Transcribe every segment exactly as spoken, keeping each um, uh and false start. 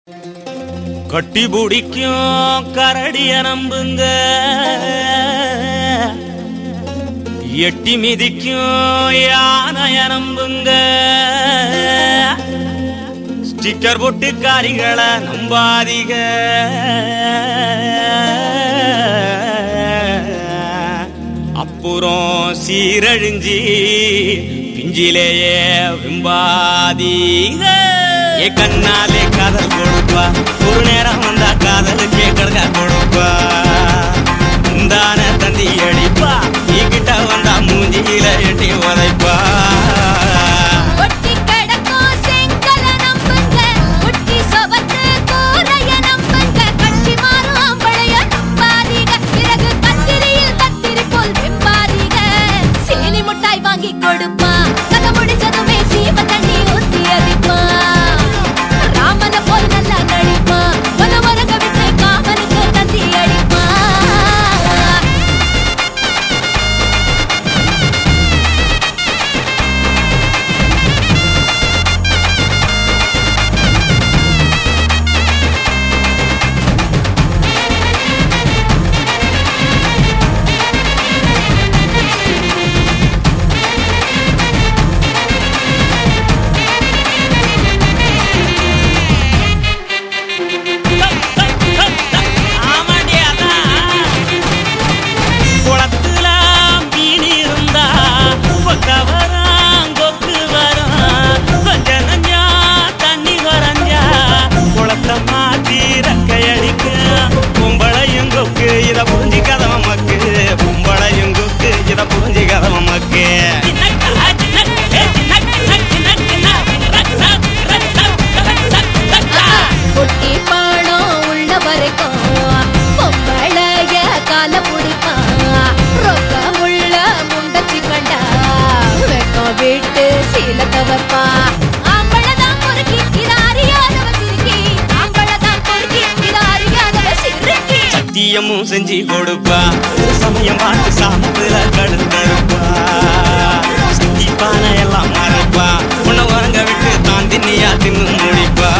கட்டி பிடிக்கும் கரடிய நம்புங்க, எட்டி மிதிக்கும் யானைய நம்புங்க, ஸ்டிக்கர் போட்டு காரிகளை நம்பாதீங்க. அப்புறம் சீரழிஞ்சி பிஞ்சிலேயே விம்பாதீங்க. ஏ கண்ணாலே காதல் கொடுப்பா, ஒரு நேரம் வந்தா காதலுக்கே கடுக்கா கொடுப்பா. முந்தான தந்தி அடிப்பா, நீ கிட்ட வந்தா மூஞ்சியில எட்டி உதைப்பா. கொடுப்பா கதை முடிச்சதுமே சீம தண்ணி ஊத்தி அடிப்பா. ராமன போல் நல்லா நடிப்பா, மன மரக விட்டு காமனுக்கு தந்தி அடிப்பா. இத புரிஞ்சு கதவ மக்கு, பொம்பளையும் குக்கு இத புரிஞ்சு கதவ மக்கு. குட்டி பாடம் உள்ள வரைக்கும் பொம்பளைய கால பிடிப்பா. ரொக்கம் உள்ள முண்டச்சி கண்டா வெக்கம் விட்டு சீலத்தை வைப்பா. ஆம்பளதான் பொறுக்கி இத அறியாதவ சிரிக்கி, ஆம்பளதான் பொறுக்கி இத அறியாதவ சிரிக்கி. சத்தியமும் செஞ்சு கொடுப்பா, சமயம் பார்த்து சாமத்துல கடுத்தருப்பா. சித்திப்பான எல்லாம் மறப்பா, உன்னை உறங்க விட்டு தான் தின்னியா தின்னு முடிப்பா.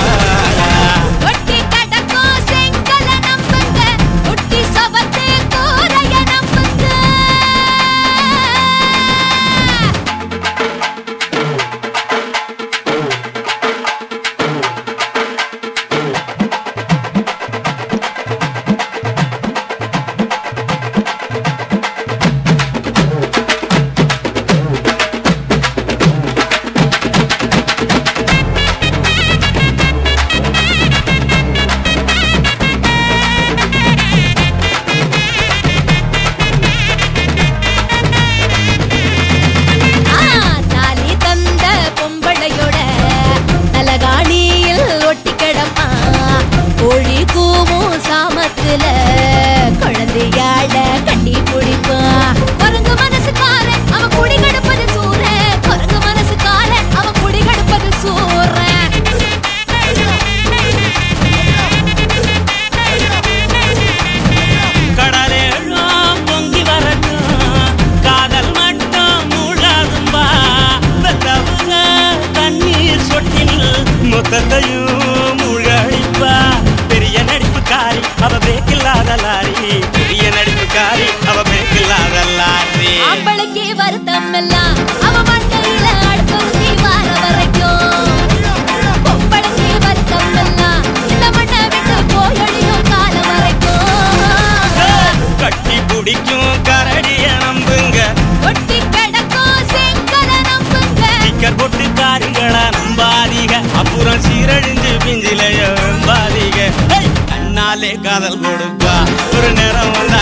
குழந்தையாட கட்டி பிடிப்பா. குரங்கு மனசுக்கார அவ குடி கடுப்பது சூற, குரங்கு மனசுக்கார அவ குடி கடுப்பது சூற. கடலேழும் பொங்கி வரட்டும், காதல் மட்டும் மூழாதும்பா. வெத்தவுங்க தண்ணீர் சொட்டில் மொத்தத்தையும் மூழழிப்பா. பெரிய நடிப்புக்காரி அவ பேக்கில்லாத லாரி, பெரிய நடிப்புக்காரி அவ பேக்கில்லாத லாரி. ஆம்பளைக்கு வருத்தம் எல்லாம் அவ வாழ்க்கையில அடுத்தொருத்தி வார வரைக்கும். பொம்பளைக்கு வருத்தம் எல்லாம் இந்த மண்ணை விட்டு போயடியும் கால வரைக்கும். கட்டி பிடிக்கும் கரடிய நம்புங்க, ஒட்டி கிடக்கும் செங்கல நம்புங்க. ஸ்டிக்கர் போட்டு காரிகளை நம்பாதீங்க. அப்புறம் சீரழிஞ்சு பிஞ்சிலைய நம்பாதீங்க. கண்ணாலே காதல் கொடுப்பா, ஒரு நேரம் வந்தா